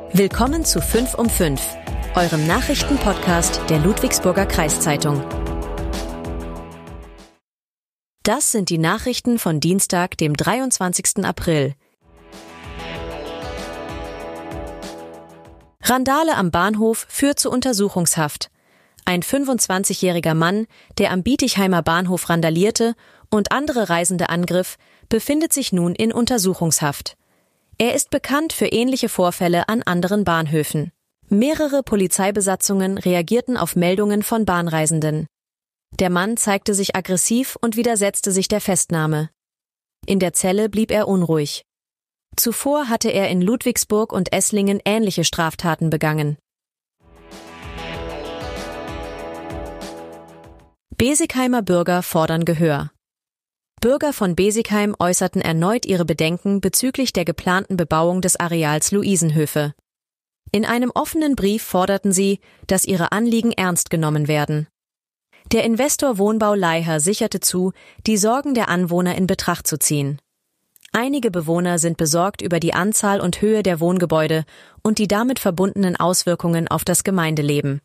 Willkommen zu 5 um 5, eurem Nachrichtenpodcast der Ludwigsburger Kreiszeitung. Das sind die Nachrichten von Dienstag, dem 23. April. Randale am Bahnhof führt zu Untersuchungshaft. Ein 25-jähriger Mann, der am Bietigheimer Bahnhof randalierte und andere Reisende angriff, befindet sich nun in Untersuchungshaft. Er ist bekannt für ähnliche Vorfälle an anderen Bahnhöfen. Mehrere Polizeibesatzungen reagierten auf Meldungen von Bahnreisenden. Der Mann zeigte sich aggressiv und widersetzte sich der Festnahme. In der Zelle blieb er unruhig. Zuvor hatte er in Ludwigsburg und Esslingen ähnliche Straftaten begangen. Besigheimer Bürger fordern Gehör. Bürger von Besigheim äußerten erneut ihre Bedenken bezüglich der geplanten Bebauung des Areals Luisenhöfe. In einem offenen Brief forderten sie, dass ihre Anliegen ernst genommen werden. Der Investor Wohnbau Leiher sicherte zu, die Sorgen der Anwohner in Betracht zu ziehen. Einige Bewohner sind besorgt über die Anzahl und Höhe der Wohngebäude und die damit verbundenen Auswirkungen auf das Gemeindeleben.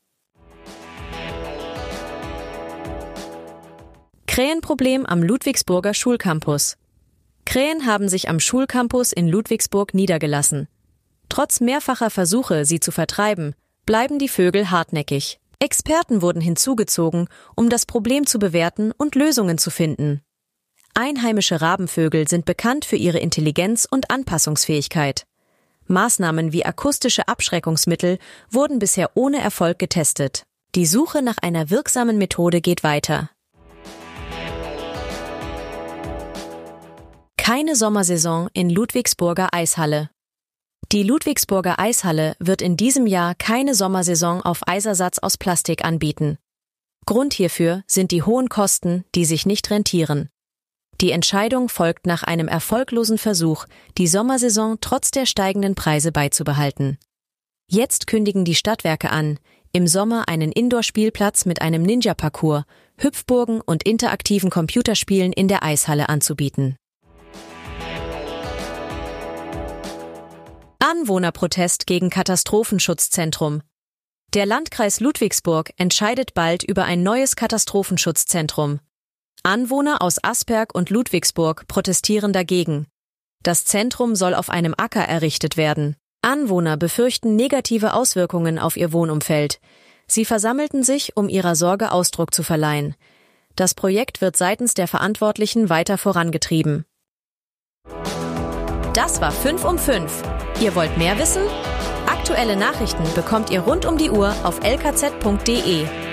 Krähenproblem am Ludwigsburger Schulcampus. Krähen haben sich am Schulcampus in Ludwigsburg niedergelassen. Trotz mehrfacher Versuche, sie zu vertreiben, bleiben die Vögel hartnäckig. Experten wurden hinzugezogen, um das Problem zu bewerten und Lösungen zu finden. Einheimische Rabenvögel sind bekannt für ihre Intelligenz und Anpassungsfähigkeit. Maßnahmen wie akustische Abschreckungsmittel wurden bisher ohne Erfolg getestet. Die Suche nach einer wirksamen Methode geht weiter. Keine Sommersaison in Ludwigsburger Eishalle. Die Ludwigsburger Eishalle wird in diesem Jahr keine Sommersaison auf Eisersatz aus Plastik anbieten. Grund hierfür sind die hohen Kosten, die sich nicht rentieren. Die Entscheidung folgt nach einem erfolglosen Versuch, die Sommersaison trotz der steigenden Preise beizubehalten. Jetzt kündigen die Stadtwerke an, im Sommer einen Indoor-Spielplatz mit einem Ninja-Parcours, Hüpfburgen und interaktiven Computerspielen in der Eishalle anzubieten. Anwohnerprotest gegen Katastrophenschutzzentrum. Der Landkreis Ludwigsburg entscheidet bald über ein neues Katastrophenschutzzentrum. Anwohner aus Asperg und Ludwigsburg protestieren dagegen. Das Zentrum soll auf einem Acker errichtet werden. Anwohner befürchten negative Auswirkungen auf ihr Wohnumfeld. Sie versammelten sich, um ihrer Sorge Ausdruck zu verleihen. Das Projekt wird seitens der Verantwortlichen weiter vorangetrieben. Das war 5 um 5. Ihr wollt mehr wissen? Aktuelle Nachrichten bekommt ihr rund um die Uhr auf lkz.de.